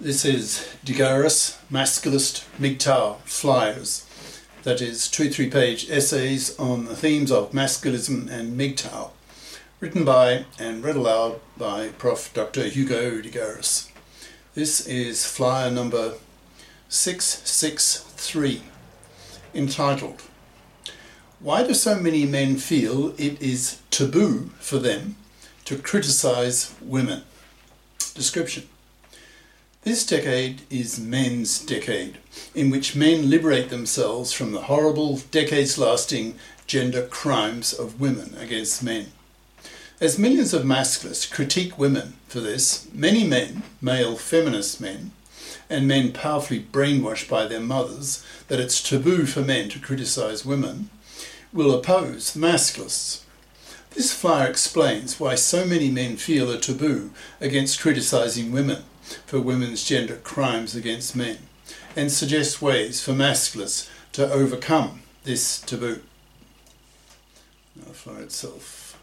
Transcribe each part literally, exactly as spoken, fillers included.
This is Digaris Masculist M G T O W Flyers, that is two three-page essays on the themes of masculism and M G T O W, written by and read aloud by Professor Doctor Hugo Digaris. This is flyer number six six three, entitled, "Why do so many men feel it is taboo for them to criticise women?" Description. This decade is men's decade, in which men liberate themselves from the horrible, decades-lasting gender crimes of women against men. As millions of masculists critique women for this, many men, male feminist men, and men powerfully brainwashed by their mothers that it's taboo for men to criticise women, will oppose the masculists. This flyer explains why so many men feel a taboo against criticising women for women's gender crimes against men, and suggests ways for masculists to overcome this taboo. Now the flyer itself.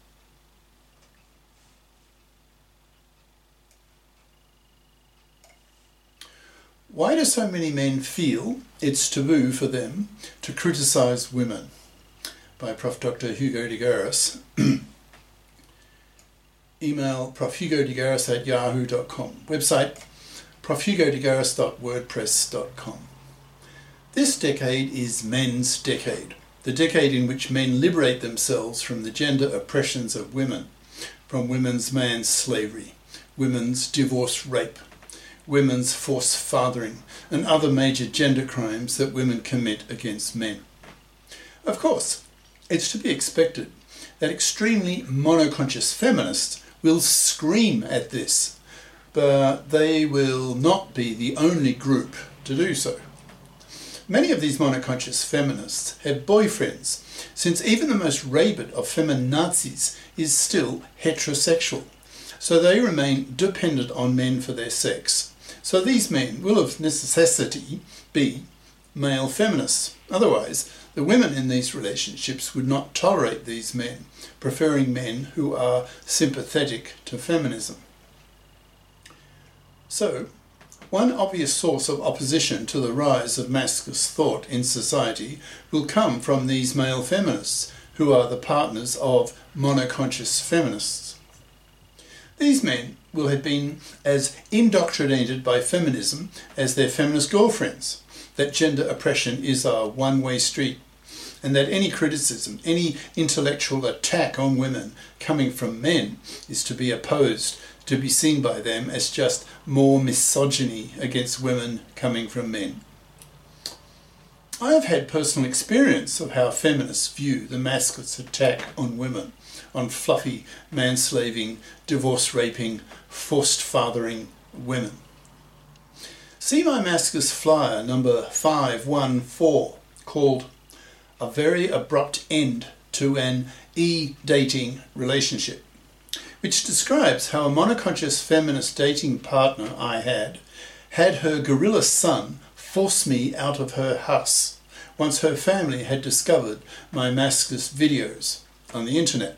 Why do so many men feel it's taboo for them to criticise women? By Professor Doctor Hugo Digaris. Email profhugodigaris at yahoo dot com. Website profhugodigaris dot wordpress dot com. This decade is men's decade, the decade in which men liberate themselves from the gender oppressions of women, from women's man's slavery, women's divorce rape, women's forced fathering, and other major gender crimes that women commit against men. Of course, it's to be expected that extremely monoconscious feminists will scream at this, but they will not be the only group to do so. Many of these monoconscious feminists have boyfriends, since even the most rabid of feminazis is still heterosexual, so they remain dependent on men for their sex. So these men will of necessity be male feminists. Otherwise, the women in these relationships would not tolerate these men, preferring men who are sympathetic to feminism. So, one obvious source of opposition to the rise of masculinist thought in society will come from these male feminists, who are the partners of monoconscious feminists. These men will have been as indoctrinated by feminism as their feminist girlfriends, that gender oppression is a one-way street, and that any criticism, any intellectual attack on women coming from men is to be opposed, to be seen by them as just more misogyny against women coming from men. I have had personal experience of how feminists view the masculinist attack on women, on fluffy, manslaving, divorce-raping, forced fathering women. See my masculinist flyer number five one four, called "A Very Abrupt End to an E-Dating Relationship," which describes how a monoconscious feminist dating partner I had had her gorilla son force me out of her house once her family had discovered my masculinist videos on the internet.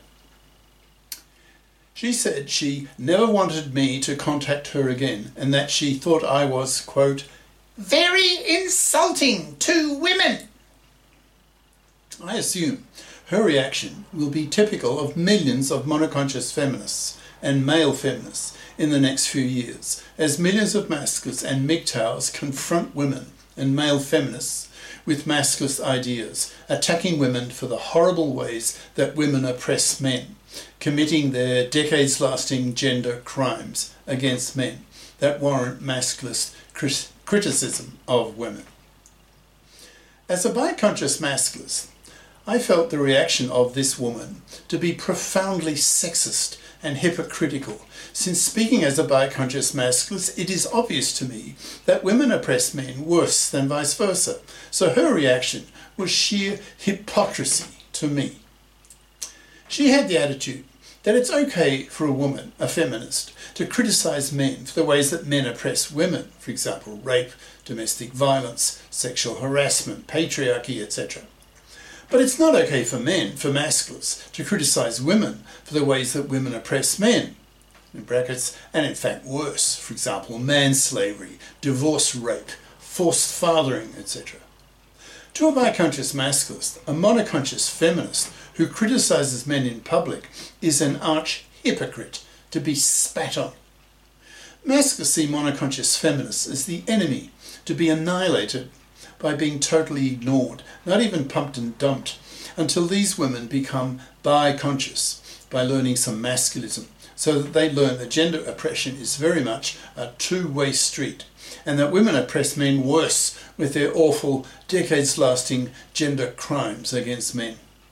She said she never wanted me to contact her again, and that she thought I was, quote, "very insulting to women." I assume her reaction will be typical of millions of monoconscious feminists and male feminists in the next few years, as millions of masculists and M G T O Ws confront women and male feminists with masculinist ideas, attacking women for the horrible ways that women oppress men, committing their decades-lasting gender crimes against men that warrant masculinist crit- criticism of women. As a biconscious masculinist, I felt the reaction of this woman to be profoundly sexist and hypocritical, since speaking as a biconscious masculinist, it is obvious to me that women oppress men worse than vice versa, so her reaction was sheer hypocrisy to me. She had the attitude that it's okay for a woman, a feminist, to criticise men for the ways that men oppress women, for example, rape, domestic violence, sexual harassment, patriarchy, et cetera. But it's not okay for men, for masculists, to criticise women for the ways that women oppress men. in brackets, and in fact worse, for example, manslavery, divorce rape, forced fathering, et cetera. To a biconscious masculist, a monoconscious feminist who criticises men in public is an arch hypocrite to be spat on. Masculists see monoconscious feminists as the enemy, to be annihilated by being totally ignored, not even pumped and dumped, until these women become bi-conscious by learning some masculism, so that they learn that gender oppression is very much a two-way street, and that women oppress men worse with their awful, decades-lasting gender crimes against men.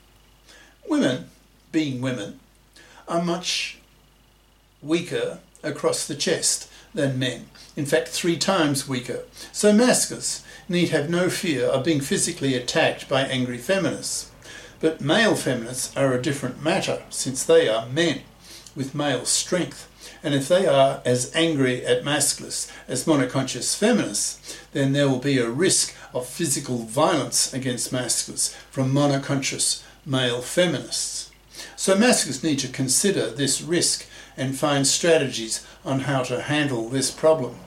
Women, being women, are much weaker across the chest than men, in fact three times weaker, so masculists need have no fear of being physically attacked by angry feminists. But male feminists are a different matter, since they are men with male strength, and if they are as angry at masculists as monoconscious feminists, then there will be a risk of physical violence against masculists from monoconscious male feminists. So masculists need to consider this risk and find strategies on how to handle this problem.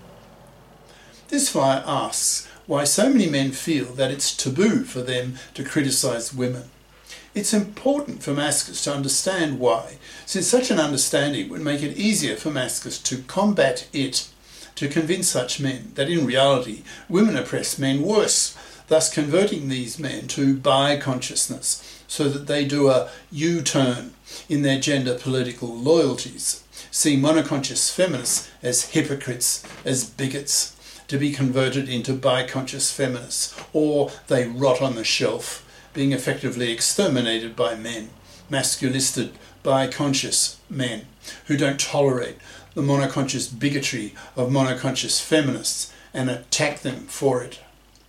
This flyer asks why so many men feel that it's taboo for them to criticise women. It's important for masculists to understand why, since such an understanding would make it easier for masculists to combat it, to convince such men that in reality women oppress men worse, thus converting these men to bi-consciousness, so that they do a U-turn in their gender political loyalties, seeing monoconscious feminists as hypocrites, as bigots, to be converted into bi-conscious feminists, or they rot on the shelf, being effectively exterminated by men, masculisted, bi-conscious men, who don't tolerate the monoconscious bigotry of monoconscious feminists and attack them for it.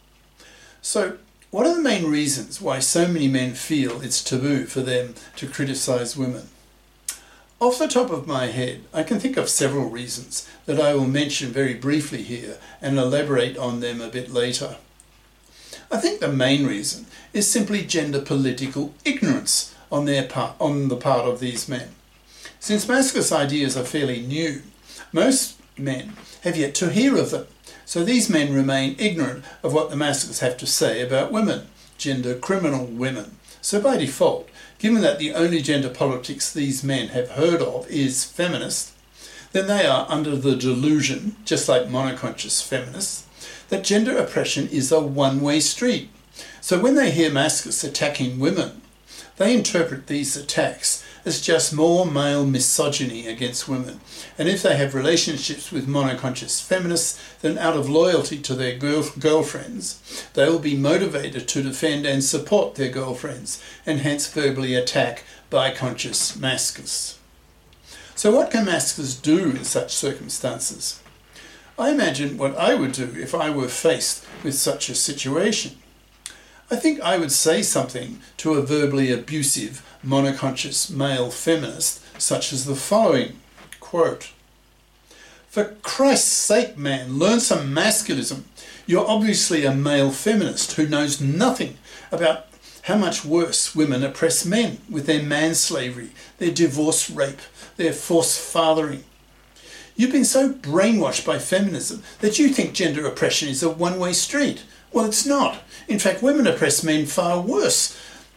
So, what are the main reasons why so many men feel it's taboo for them to criticise women? Off the top of my head, I can think of several reasons that I will mention very briefly here and elaborate on them a bit later. I think the main reason is simply gender political ignorance on their part, on the part of these men. Since masculinist ideas are fairly new, most men have yet to hear of them, so these men remain ignorant of what the masculists have to say about women, gender criminal women. So by default, given that the only gender politics these men have heard of is feminist, then they are under the delusion, just like monoconscious feminists, that gender oppression is a one-way street. So when they hear masculists attacking women, they interpret these attacks as just more male misogyny against women. And if they have relationships with monoconscious feminists, then out of loyalty to their girl girlfriends, they will be motivated to defend and support their girlfriends, and hence verbally attack bi-conscious masculists. So what can masculists do in such circumstances? I imagine what I would do if I were faced with such a situation. I think I would say something to a verbally abusive, monoconscious male feminist, such as the following, quote, "For Christ's sake, man, learn some masculism. You're obviously a male feminist who knows nothing about how much worse women oppress men with their manslavery, their divorce rape, their forced fathering. You've been so brainwashed by feminism that you think gender oppression is a one-way street. Well, it's not. In fact, women oppress men far worse.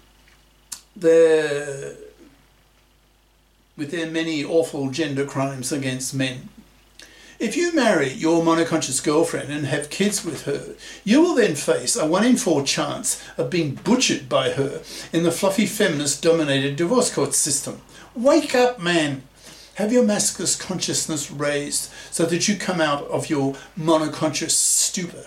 They're, with their many awful gender crimes against men. If you marry your monoconscious girlfriend and have kids with her, you will then face a one in four chance of being butchered by her in the fluffy feminist-dominated divorce court system. Wake up, man! Have your masculine consciousness raised so that you come out of your monoconscious stupor.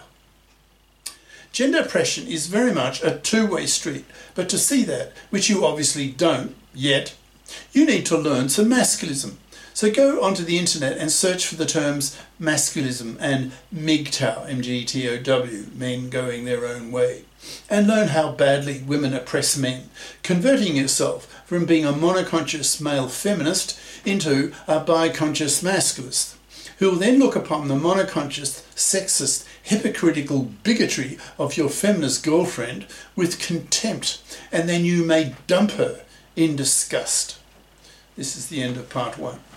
Gender oppression is very much a two-way street, but to see that, which you obviously don't yet, you need to learn some masculism. So go onto the internet and search for the terms masculism and M G T O W, M G T O W, men going their own way, and learn how badly women oppress men, converting yourself from being a monoconscious male feminist into a bi-conscious masculist, who will then look upon the monoconscious, sexist, hypocritical bigotry of your feminist girlfriend with contempt, and then you may dump her in disgust. This is the end of part one.